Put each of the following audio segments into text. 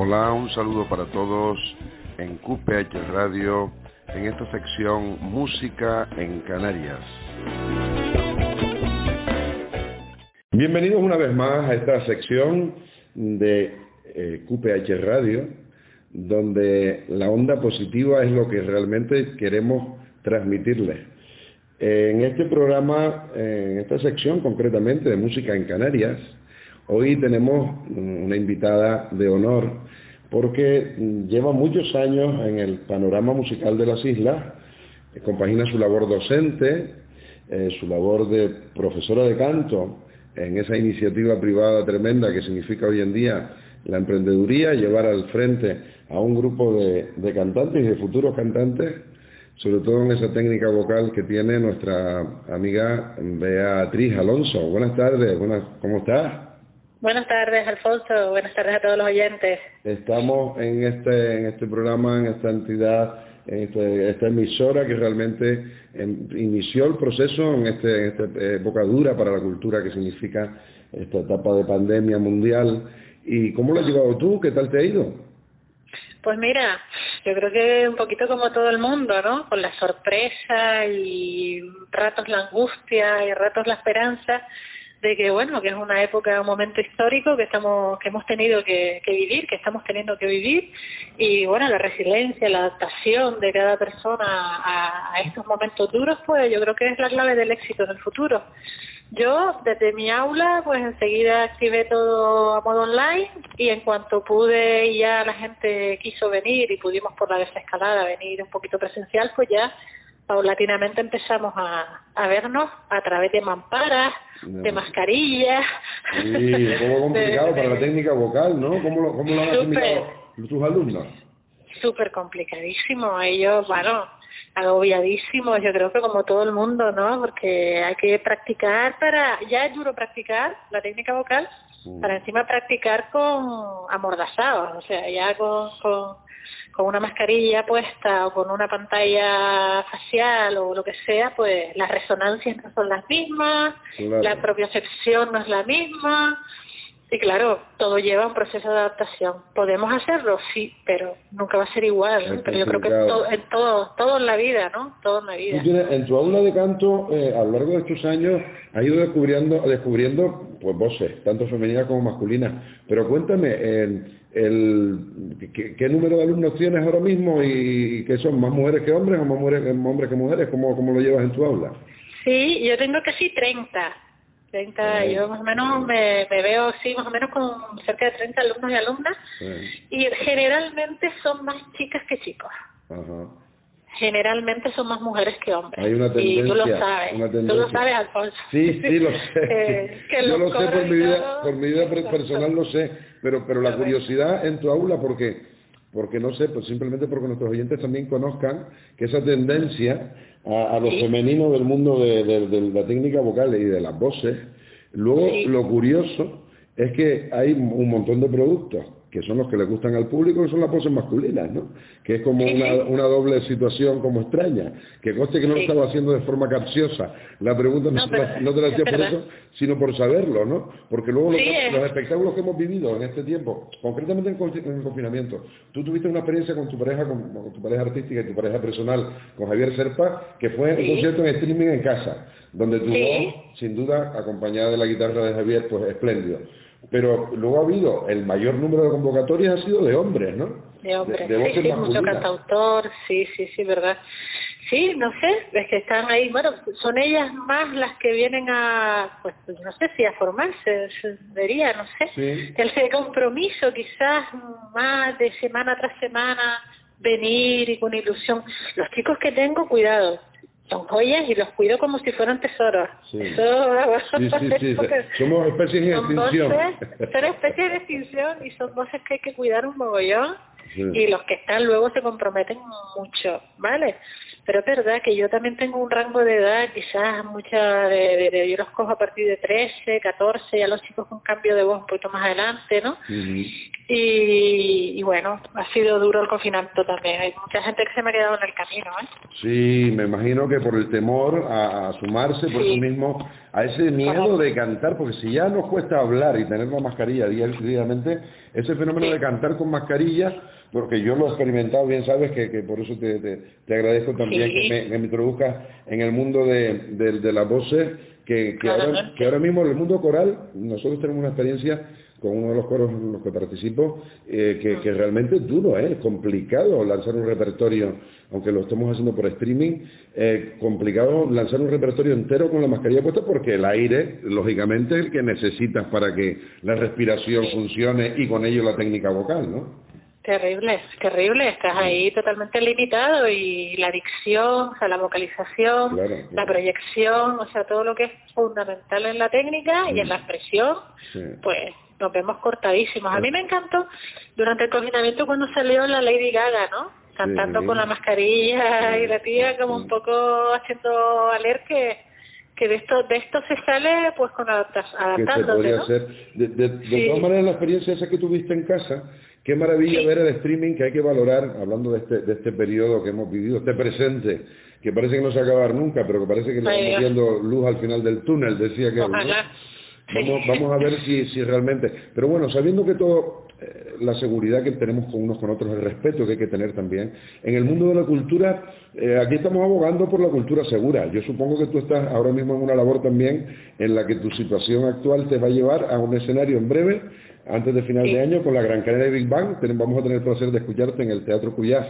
Hola, un saludo para todos en QPH Radio, en esta sección Música en Canarias. Bienvenidos una vez más a esta sección de QPH Radio, donde la onda positiva es lo que realmente queremos transmitirles. En este programa, en esta sección concretamente de Música en Canarias, hoy tenemos una invitada de honor porque lleva muchos años en el panorama musical de las islas, compagina su labor docente, su labor de profesora de canto en esa iniciativa privada tremenda que significa hoy en día la emprendeduría, llevar al frente a un grupo de cantantes y de futuros cantantes, sobre todo en esa técnica vocal que tiene nuestra amiga Beatriz Alonso. Buenas tardes, ¿cómo estás? Buenas tardes, Alfonso. Buenas tardes a todos los oyentes. Estamos en este programa, en esta entidad, en esta emisora que realmente inició el proceso en esta época dura para la cultura que significa esta etapa de pandemia mundial. ¿Y cómo lo has llevado tú? ¿Qué tal te ha ido? Pues mira, yo creo que un poquito como todo el mundo, ¿no? Con la sorpresa y ratos la angustia y ratos la esperanza de que, bueno, que es una época, un momento histórico que hemos tenido que vivir, que estamos teniendo que vivir, y bueno, la resiliencia, la adaptación de cada persona a estos momentos duros, pues yo creo que es la clave del éxito en el futuro. Yo, desde mi aula, pues enseguida activé todo a modo online, y en cuanto pude y ya la gente quiso venir y pudimos por la desescalada venir un poquito presencial, pues ya paulatinamente empezamos a vernos a través de mamparas, de mascarillas. Sí, es como complicado para la técnica vocal, ¿no? ¿Cómo lo han asimilado tus alumnos? Súper complicadísimo. Ellos, bueno, agobiadísimos, yo creo que como todo el mundo, ¿no? Porque hay que practicar ya es duro practicar la técnica vocal, para encima practicar con amordazados, o sea, ya con una mascarilla puesta o con una pantalla facial o lo que sea, pues las resonancias no son las mismas, claro. La propiocepción no es la misma, y claro, todo lleva un proceso de adaptación. ¿Podemos hacerlo? Sí, pero nunca va a ser igual, ¿no? Pero yo creo que todo en la vida, ¿no? Todo en la vida. Tú tienes, en tu aula de canto, a lo largo de estos años, has ido descubriendo pues voces, tanto femeninas como masculinas. Pero cuéntame, ¿qué número de alumnos tienes ahora mismo y que son más mujeres que hombres o más hombres que mujeres? ¿Cómo lo llevas en tu aula? Sí, yo tengo casi 30, yo más o menos me veo, sí, más o menos con cerca de 30 alumnos y alumnas, y generalmente son más chicas que chicos. Ajá. Generalmente son más mujeres que hombres. Hay una tendencia, y tú lo sabes, tú lo sabes, Alfonso. Sí, lo sé. Yo lo sé por mi vida personal, lo sé, pero la curiosidad en tu aula, porque no sé, pues simplemente porque nuestros oyentes también conozcan que esa tendencia a lo femenino del mundo de la técnica vocal y de las voces, luego lo curioso es que hay un montón de productos que son los que le gustan al público, que son las voces masculinas, ¿no? Que es como una doble situación como extraña, que conste que no lo estaba haciendo de forma capciosa. La pregunta no te la hacía por eso, sino por saberlo, ¿no? Porque luego los espectáculos que hemos vivido en este tiempo, concretamente en el confinamiento, tú tuviste una experiencia con tu pareja, con tu pareja artística y tu pareja personal, con Javier Serpa, que fue un concierto en streaming en casa, donde tu voz, sin duda, acompañada de la guitarra de Javier, pues espléndido. Pero luego ha habido, el mayor número de convocatorias ha sido de hombres, ¿no? De hombres, de voces masculinas. Mucho cantautor, sí, verdad. Sí, no sé, es que están ahí, bueno, son ellas más las que vienen pues no sé si a formarse, vería, no sé. El compromiso quizás más de semana tras semana, venir y con ilusión. Los chicos que tengo, cuidado, son joyas y los cuido como si fueran tesoros. Somos especies en extinción. Son especies de extinción y son voces que hay que cuidar un mogollón. Y los que están luego se comprometen mucho, ¿vale? Pero es verdad que yo también tengo un rango de edad, quizás yo los cojo a partir de 13, 14, ya los chicos con cambio de voz un poquito más adelante, ¿no? Y bueno, ha sido duro el confinamiento también. Hay mucha gente que se me ha quedado en el camino, ¿eh? Sí, me imagino que por el temor a sumarse, por eso mismo, a ese miedo de cantar, porque si ya nos cuesta hablar y tener la mascarilla diariamente, ese fenómeno de cantar con mascarilla, porque yo lo he experimentado, bien sabes, que por eso te agradezco también que me introduzcas en el mundo de las voces, que ahora mismo en el mundo coral, nosotros tenemos una experiencia con uno de los coros en los que participo, que realmente es duro, es complicado lanzar un repertorio, aunque lo estamos haciendo por streaming, complicado lanzar un repertorio entero con la mascarilla puesta porque el aire, lógicamente, es el que necesitas para que la respiración funcione y con ello la técnica vocal, ¿no? Terrible, terrible, estás ahí totalmente limitado y la dicción, o sea, la vocalización, la proyección, o sea, todo lo que es fundamental en la técnica y en la expresión, pues nos vemos cortadísimos. A mí me encantó durante el confinamiento cuando salió la Lady Gaga, ¿no? Cantando con la mascarilla y la tía como un poco haciendo valer que de esto se sale pues con adaptándote, ¿no? Hacer. De todas maneras, la experiencia esa que tuviste en casa, qué maravilla ver el streaming, que hay que valorar, hablando de este periodo que hemos vivido, este presente, que parece que no se va a acabar nunca, pero que parece que le vamos viendo luz al final del túnel, decía que vamos a ver si realmente... Pero bueno, sabiendo que todo, la seguridad que tenemos con unos con otros, el respeto que hay que tener también, en el mundo de la cultura, aquí estamos abogando por la cultura segura. Yo supongo que tú estás ahora mismo en una labor también en la que tu situación actual te va a llevar a un escenario en breve, antes de final de año, con la Gran Canaria Big Bang. Vamos a tener el placer de escucharte en el Teatro Cuyás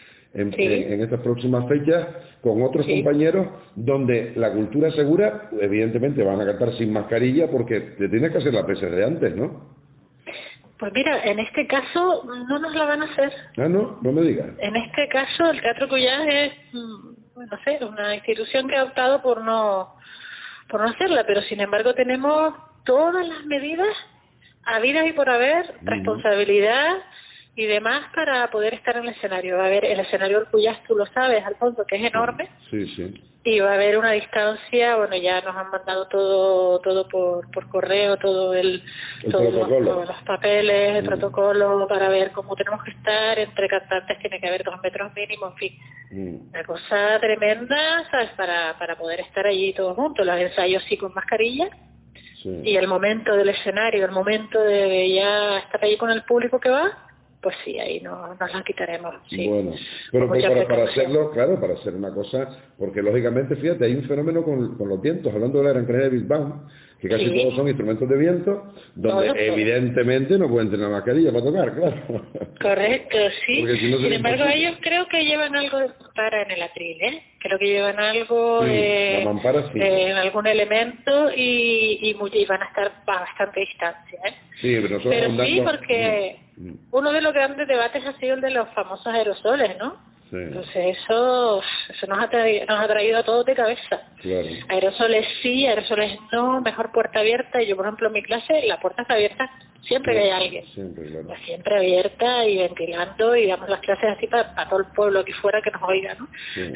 en estas próximas fechas, con otros compañeros, donde la cultura segura, evidentemente van a cantar sin mascarilla porque te tienes que hacer la PCR antes, ¿no? Pues mira, en este caso no nos la van a hacer. Ah, no me digas. En este caso el Teatro Cuyás es, no sé, una institución que ha optado por no hacerla, pero sin embargo tenemos todas las medidas habidas y por haber, responsabilidad y demás para poder estar en el escenario. Va a haber el escenario del Cuyás, tú lo sabes, Alfonso, que es enorme. Sí. Y va a haber una distancia, bueno, ya nos han mandado todo por correo, todos los papeles, el protocolo para ver cómo tenemos que estar, entre cantantes tiene que haber 2 metros mínimo, en fin. Una cosa tremenda, ¿sabes? Para poder estar allí todos juntos, los ensayos sí con mascarilla. Y el momento del escenario, el momento de ya estar allí con el público que va, pues sí, ahí nos la quitaremos. Sí. Bueno, pero para hacerlo, claro, para hacer una cosa, porque lógicamente, fíjate, hay un fenómeno con los vientos, hablando de la Gran Canaria Big Bang, que casi todos son instrumentos de viento, donde evidentemente no pueden tener mascarilla para tocar, claro. Correcto, sí. Sin embargo, ellos creo que llevan algo de mampara en el atril, ¿eh? Creo que llevan algo la mampara, en algún elemento y van a estar a bastante distancia, ¿eh? Sí, pero sí, porque uno de los grandes debates ha sido el de los famosos aerosoles, ¿no? Sí. Entonces eso nos ha traído a todos de cabeza. Claro. Aerosoles sí, aerosoles no, mejor puerta abierta. Y yo, por ejemplo, en mi clase, la puerta está abierta siempre que hay alguien. Siempre, claro. Siempre abierta y ventilando y damos las clases así para todo el pueblo que fuera que nos oiga, ¿no? Sí.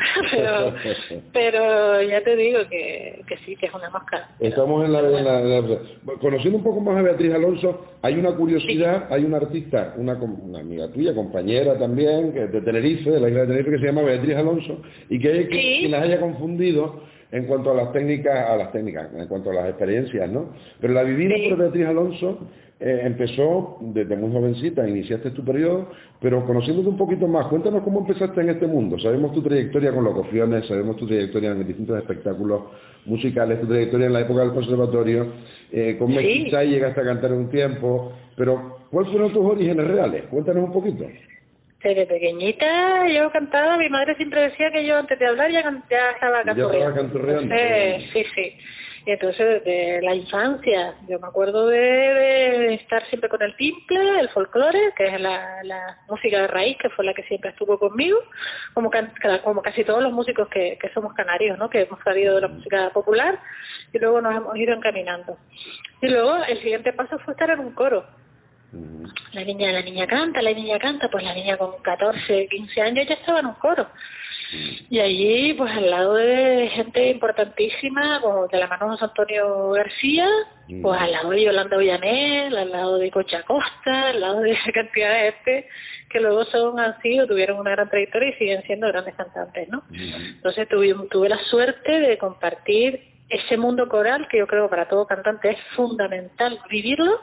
pero ya te digo que sí, que es una mosca. Estamos conociendo un poco más a Beatriz Alonso, hay una curiosidad, hay una artista, una amiga tuya, compañera también, que de Tenerife, de la isla de Tenerife, que se llama Beatriz Alonso, y que hay quien las haya confundido en cuanto a las técnicas, en cuanto a las experiencias, ¿no? Pero la vivida por Beatriz Alonso empezó desde muy jovencita, iniciaste tu periodo, pero conociéndote un poquito más, cuéntanos cómo empezaste en este mundo. Sabemos tu trayectoria con locuciones, sabemos tu trayectoria en distintos espectáculos musicales, tu trayectoria en la época del conservatorio, con Mestiza y llegaste a cantar un tiempo, pero ¿cuáles fueron tus orígenes reales? Cuéntanos un poquito. Desde pequeñita yo cantaba, mi madre siempre decía que yo antes de hablar ya estaba canturreando. Sí. Y entonces desde la infancia, yo me acuerdo de estar siempre con el timple, el folclore, que es la música de raíz, que fue la que siempre estuvo conmigo, como casi todos los músicos que somos canarios, ¿no? Que hemos salido de la música popular y luego nos hemos ido encaminando. Y luego el siguiente paso fue estar en un coro. La niña canta, pues la niña con 14, 15 años ya estaba en un coro. Y allí, pues al lado de gente importantísima, pues, de la mano de José Antonio García, pues al lado de Yolanda Villanel, al lado de Concha Costa, al lado de esa cantidad de gente que luego han sido, tuvieron una gran trayectoria y siguen siendo grandes cantantes, ¿no? Entonces tuve la suerte de compartir ese mundo coral que yo creo que para todo cantante es fundamental vivirlo.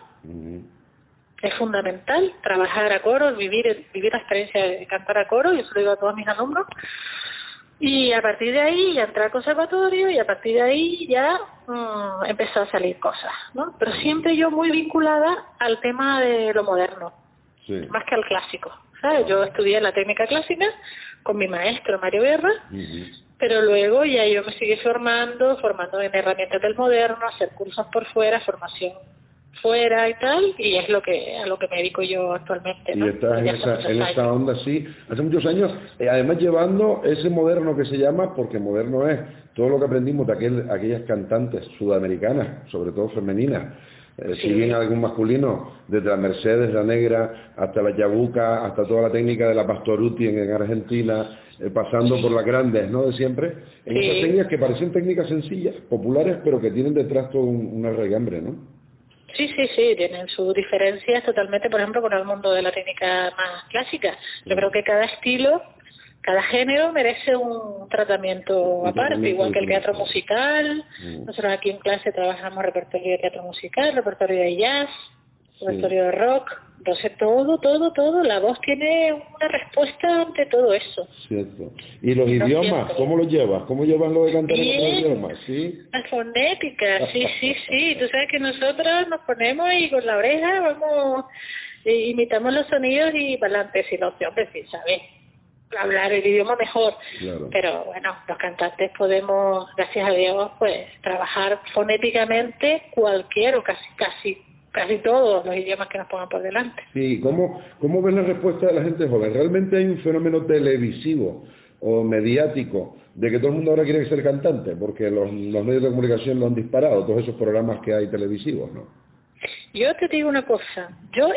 Es fundamental trabajar a coro, vivir la experiencia de cantar a coro, yo se lo digo a todos mis alumnos, y a partir de ahí ya entré al conservatorio y a partir de ahí ya empezó a salir cosas, ¿no? Pero siempre yo muy vinculada al tema de lo moderno, más que al clásico, ¿sabes? Yo estudié la técnica clásica con mi maestro Mario Guerra, pero luego ya yo me seguí formando en herramientas del moderno, hacer cursos por fuera, formación fuera y tal, y es a lo que me dedico yo actualmente, ¿no? Y estás en esa onda, sí, hace muchos años, además llevando ese moderno que se llama, porque moderno es todo lo que aprendimos de aquellas cantantes sudamericanas, sobre todo femeninas, si bien algún masculino, desde la Mercedes, la Negra, hasta la Yabuca, hasta toda la técnica de la Pastoruti en Argentina, pasando por las grandes, ¿no?, de siempre, en esas técnicas que parecen técnicas sencillas, populares, pero que tienen detrás todo una regambre, ¿no? Sí, tienen sus diferencias totalmente, por ejemplo, con el mundo de la técnica más clásica. Yo creo que cada estilo, cada género merece un tratamiento aparte, igual que el teatro musical. Nosotros aquí en clase trabajamos repertorio de teatro musical, repertorio de jazz, repertorio de rock. Entonces todo, la voz tiene una respuesta ante todo eso. Cierto. ¿Y los idiomas? ¿Cómo los llevas? ¿Cómo llevas lo de cantar en otros idiomas? ¿Sí? La fonética, sí. Tú sabes que nosotros nos ponemos y con la oreja vamos, imitamos los sonidos y para adelante, si no, hombre, sí, ¿sabes? Hablar el idioma mejor. Claro. Pero bueno, los cantantes podemos, gracias a Dios, pues trabajar fonéticamente cualquier o casi todos los idiomas que nos pongan por delante. Sí, ¿cómo ves la respuesta de la gente joven? ¿Realmente hay un fenómeno televisivo o mediático de que todo el mundo ahora quiere ser cantante? Porque los medios de comunicación lo han disparado, todos esos programas que hay televisivos, ¿no? Yo te digo una cosa,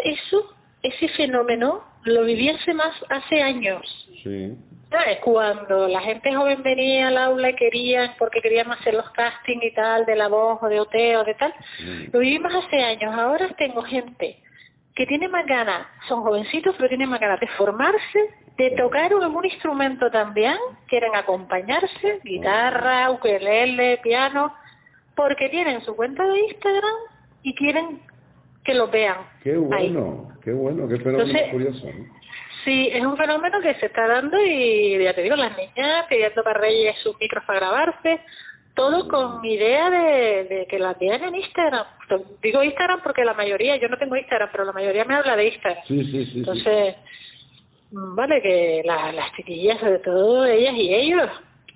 ese fenómeno lo viví hace años. Sí. ¿Sabes? Cuando la gente joven venía al aula y porque querían hacer los castings y tal, de la voz o de OT o de tal, lo vivimos hace años. Ahora tengo gente que tiene más ganas, son jovencitos, pero tienen más ganas de formarse, de tocar un instrumento también, quieren acompañarse, guitarra, ukelele, piano, porque tienen su cuenta de Instagram y quieren que lo vean. Qué bueno, qué fenómeno curioso, ¿no? Sí, es un fenómeno que se está dando y ya te digo, las niñas pidiendo para Reyes sus micros para grabarse, todo con idea de que la vean en Instagram. Digo Instagram porque la mayoría, yo no tengo Instagram, pero la mayoría me habla de Instagram. Sí. Entonces, vale, que las chiquillas, sobre todo ellas y ellos,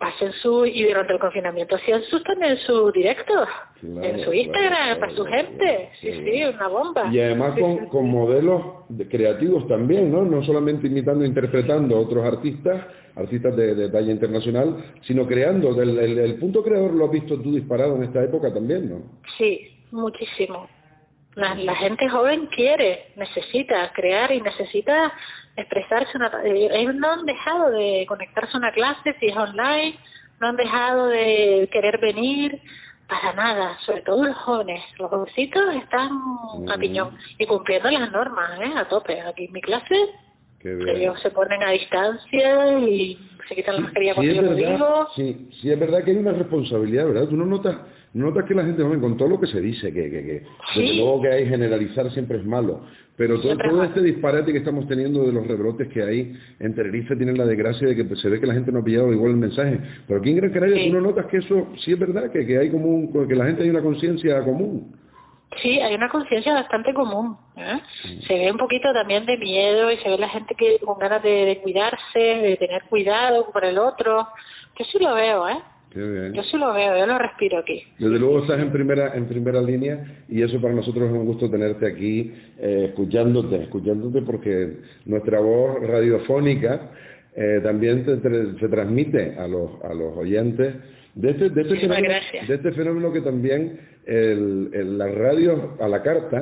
y durante el confinamiento hacían también su directo en su Instagram, para su gente. Sí, una bomba. Y además con modelos creativos también, ¿no? No solamente imitando e interpretando a otros artistas de talla internacional, sino creando. El punto creador lo has visto tú disparado en esta época también, ¿no? Sí, muchísimo. La gente joven necesita crear y necesita expresarse. Ellos no han dejado de conectarse a una clase si es online, no han dejado de querer venir, para nada, sobre todo los jóvenes. Los jovencitos están a piñón y cumpliendo las normas, a tope. Aquí en mi clase ellos se ponen a distancia y se quitan la mascarilla cuando yo lo digo. Sí, es verdad que hay una responsabilidad, ¿verdad? Tú no notas que la gente joven, con todo lo que se dice, que desde luego que hay, generalizar siempre es malo, pero todo este disparate que estamos teniendo de los rebrotes que hay en Tenerife tienen la desgracia de que se ve que la gente no ha pillado igual el mensaje, pero aquí en Gran Canaria tú no notas que eso sí es verdad, que hay que la gente hay una conciencia común. Sí, hay una conciencia bastante común. Se ve un poquito también de miedo y se ve la gente que con ganas de cuidarse, de tener cuidado por el otro. Yo sí lo veo, Qué bien. Yo sí lo veo, yo lo respiro aquí. Desde luego estás en primera línea y eso para nosotros es un gusto tenerte aquí, escuchándote porque nuestra voz radiofónica también se transmite a los oyentes de este fenómeno que también la radio a la carta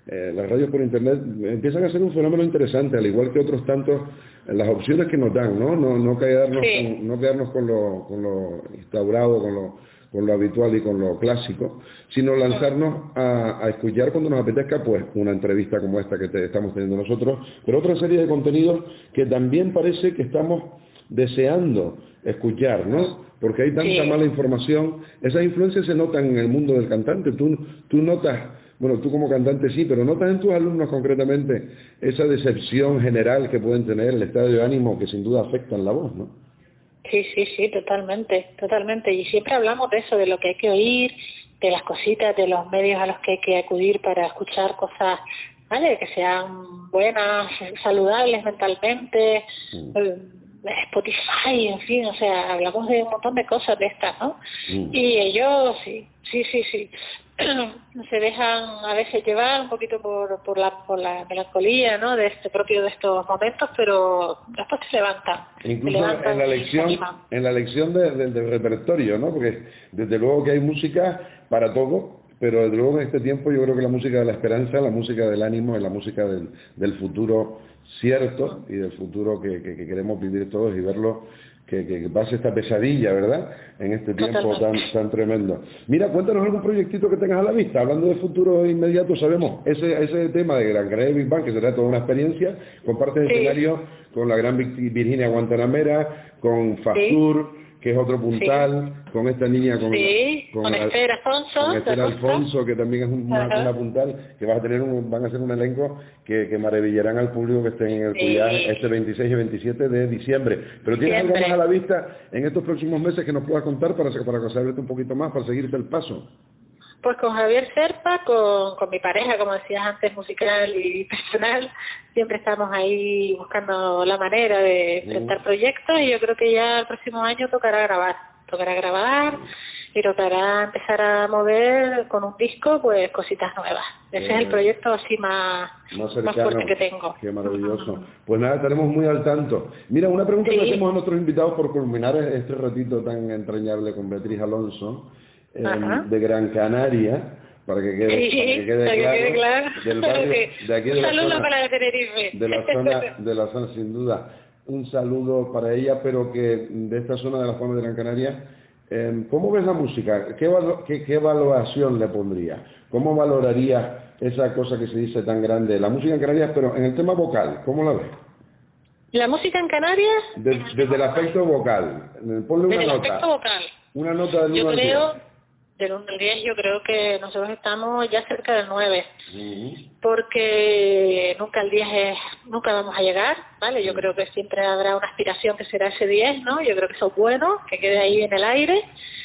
las radios por internet empiezan a ser un fenómeno interesante, al igual que otros tantos, las opciones que nos dan, no quedarnos con lo instaurado, con lo habitual y con lo clásico, sino lanzarnos a escuchar cuando nos apetezca, pues una entrevista como esta que estamos teniendo nosotros, pero otra serie de contenidos que también parece que estamos deseando escuchar, ¿no? Porque hay tanta mala información. Esas influencias se notan en el mundo del cantante. Tú notas, bueno, tú como cantante sí, pero notas en tus alumnos concretamente esa decepción general que pueden tener, el estado de ánimo que sin duda afecta en la voz, ¿no? Sí, totalmente. Y siempre hablamos de eso, de lo que hay que oír, de las cositas, de los medios a los que hay que acudir para escuchar cosas, ¿vale? Que sean buenas, saludables mentalmente, Spotify, en fin, o sea, hablamos de un montón de cosas de estas, ¿no? Y ellos, sí. Se dejan a veces llevar un poquito por la melancolía, ¿no? De propio de estos momentos, pero después se levantan. Incluso en la elección del repertorio, ¿no? Porque desde luego que hay música para todo, pero desde luego en este tiempo yo creo que la música de la esperanza, la música del ánimo, es la música del futuro cierto y del futuro que queremos vivir todos y verlo, que pase esta pesadilla, ¿verdad?, en este tiempo tan tremendo. Mira, cuéntanos algún proyectito que tengas a la vista. Hablando de futuro inmediato, sabemos ese tema de Gran Canaria Big Band, que será toda una experiencia. Compartes escenario con la gran Virginia Guantanamera, con Fastur, que es otro puntal, con esta niña, con Esther Alfonso, que también es una puntal, que van a hacer un elenco que maravillarán al público que esté en el Cuyaj este 26 y 27 de diciembre. Pero ¿tienes algo más a la vista en estos próximos meses que nos puedas contar para saberte un poquito más, para seguirte el paso? Pues con Javier Serpa, con mi pareja, como decías antes, musical y personal, siempre estamos ahí buscando la manera de enfrentar proyectos, y yo creo que ya el próximo año tocará grabar y tocará empezar a mover con un disco pues cositas nuevas. Ese es el proyecto así más fuerte que tengo. Qué maravilloso. Pues nada, estaremos muy al tanto. Mira, una pregunta que hacemos a nuestros invitados por culminar este ratito tan entrañable con Beatriz Alonso, de Gran Canaria, para que quede claro, del barrio, de aquí de la zona sin duda. Un saludo para ella, pero que de esta zona de la zona de Gran Canaria. ¿Cómo ves la música? ¿Qué valoración le pondría? ¿Cómo valoraría esa cosa que se dice tan grande? La música en Canarias, pero en el tema vocal, ¿cómo la ves? ¿La música en Canarias? Desde el aspecto vocal. Ponle una nota. Aspecto vocal. Una nota del 1 al 10. Del 1 al 10 yo creo que nosotros estamos ya cerca del 9, porque nunca vamos a llegar, ¿vale? Yo creo que siempre habrá una aspiración que será ese 10, ¿no? Yo creo que eso es bueno, que quede ahí en el aire,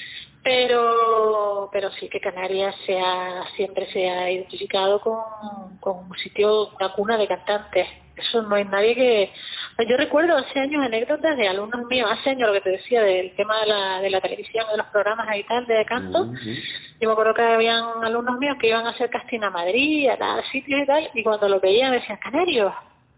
pero sí que Canarias siempre se ha identificado con un sitio, una cuna de cantantes. Eso no hay nadie que... Yo recuerdo hace años anécdotas de alumnos míos, hace años lo que te decía del tema de la televisión, de los programas y tal, de canto. Yo me acuerdo que habían alumnos míos que iban a hacer casting a Madrid, a tal sitios y tal, y cuando lo veían me decían, Canarios,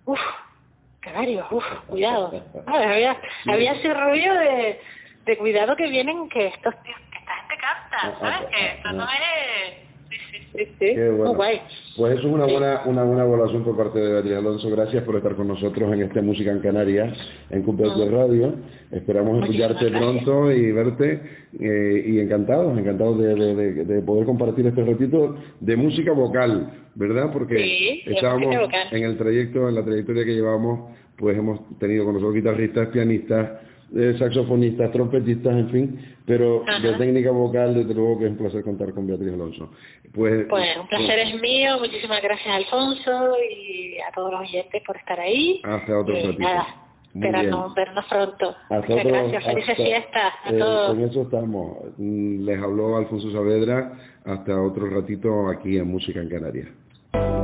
cuidado. Había ese rollo de cuidado que vienen, que esta gente canta, ¿sabes? Que esto no es... Sí. Qué bueno. Muy guay. Pues eso es una buena evaluación por parte de Beatriz Alonso. Gracias por estar con nosotros en esta Música en Canarias, en Cupet de Radio. Esperamos escucharte pronto y verte, y encantados de poder compartir este ratito de música vocal, ¿verdad? Porque estábamos en la trayectoria que llevamos, pues hemos tenido con nosotros guitarristas, pianistas, saxofonistas, trompetistas, en fin, pero de técnica vocal, desde luego que es un placer contar con Beatriz Alonso. Pues un placer es mío, muchísimas gracias Alfonso y a todos los oyentes por estar ahí. Hasta otro ratito. Esperamos vernos pronto. Muchas gracias, felices fiestas a todos. En eso estamos. Les habló Alfonso Saavedra. Hasta otro ratito aquí en Música en Canarias.